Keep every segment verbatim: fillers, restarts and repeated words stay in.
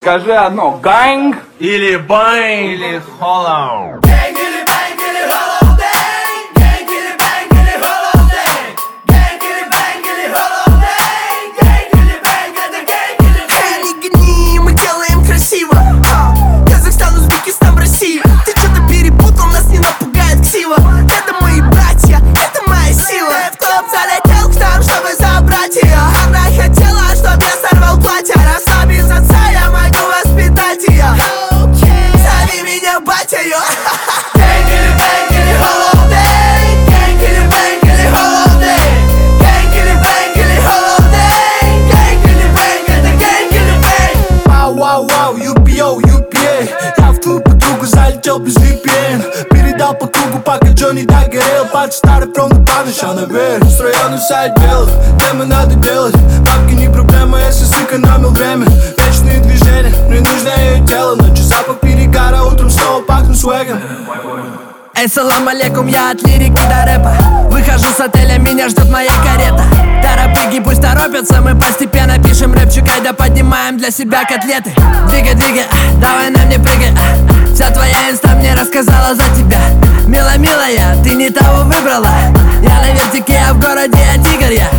Скажи одно, ганг или бэнг, или холлоу. Gang или bang или holiday, gang или bang или holiday, gang или bang или holiday, gang или bang это gang или bang. Не гони, мы делаем красиво. Ха. Казахстан, Узбекистан, Россия. Ты что-то перепутал, нас не напугает ксива. Это мои братья, это моя сила. В топ залетел к нам, чтобы забрать ее. Она хотела, чтоб я сорвал платье. Раз без отца я могу воспитать ее. Зови меня батя-ё. Gang или bang или holiday, gang или bang или holiday, gang или bang или holiday, gang или bang это gang или bang. Вау, вау, вау, ю пи о, ю пи эй. Я в твою подругу залетел без ви пи эн. Передал по кругу, пока Джонни догорел. Под старый фронт падаешь, а наверх устроенный сайт делать, демо надо делать. Бабки не проблема, если сэкономил время. Вечные движения, мне нужно ее тело. Ночью запах перегара, утром снова пахну свегом. Эй, салам алейкум, я от лирики до рэпа. Выхожу с отеля, меня ждет моя карета. Торопыги пусть торопятся, мы постепенно пишем рэпчик, айда поднимаем для себя котлеты. Двигай, двигай, а, давай на мне прыгай, а. Вся твоя инста мне рассказала за тебя. Мила, милая, ты не того выбрала. Я на вертике, а в городе я тигр, я.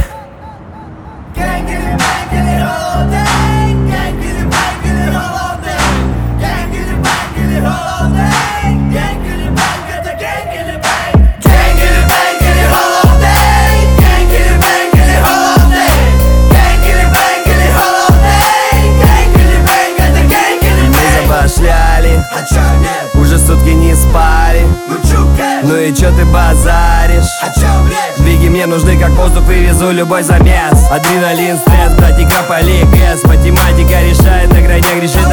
Gang или bang или holiday, gang или bang или holiday, gang или bang или holiday, gang или bang это gang или bang. Gang или bang или holiday, gang или bang или holiday, gang или bang или holiday, gang или bang это gang или Мы bang. забашляли, А чё нет? уже сутки не спали. Ну чука, Ну и чё ты базаришь? а чё врешь? Двиги мне нужны как воздух, вывезу любой замес. Адреналин, стресс, брать игра по ликс. Математика решает, на гранях решит